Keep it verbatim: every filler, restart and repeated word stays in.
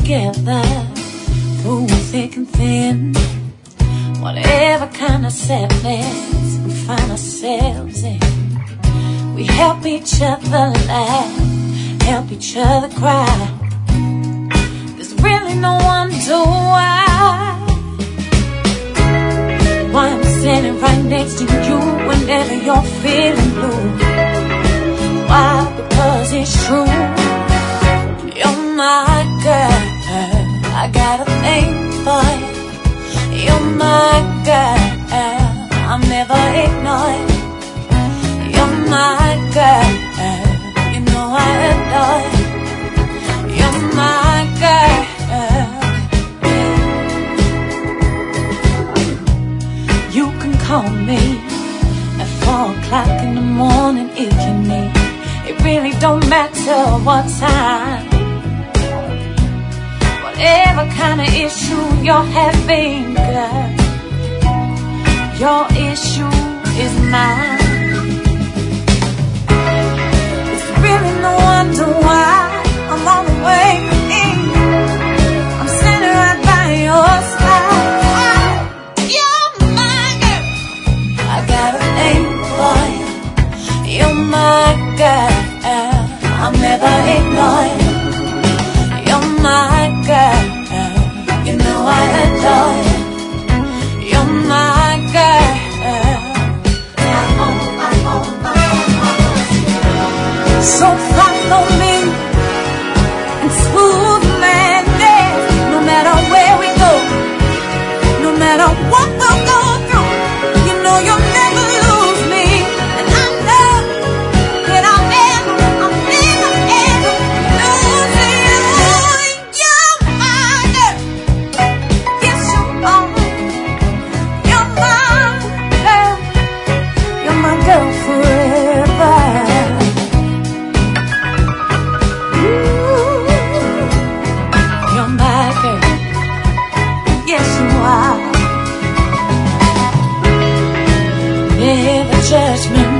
together through thick and thin. Whatever kind of sadness we find ourselves in, we help each other laugh, help each other cry. There's really no wonder why Why I'm standing right next to you whenever you're feeling blue. Why? Because it's true. You're my girl, I got a thing for you. You're my girl, I'm never ignored. You're my girl, you know I adore you. You're my girl, you can call me at four o'clock in the morning if you need. It really don't matter what time. Whatever kind of issue you're having, girl, your issue is mine. It's really no wonder why I'm on the way in. I'm sitting right by your side. You're my girl, I got a thing for you. You're my girl, I'll never ignore you. You're my girl, you know I adore you. You're my girl. So follow me and smooth landing. No matter where we go, no matter what we'll go through, you know you'll never lose me. And I know that I'll never, I'll never, ever lose you. You're my girl, yes you are. You're my girl, you're my girl forever. You're my girl, yes you are. Never judgment.